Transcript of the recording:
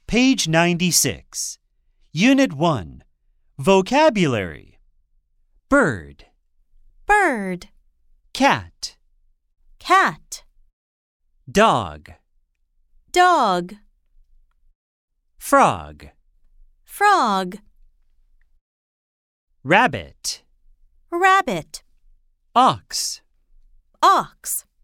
Page 96. Unit 1. Vocabulary. Bird. Bird. Cat. Cat. Dog. Dog. Frog. Frog. Rabbit. Rabbit. Ox. Ox.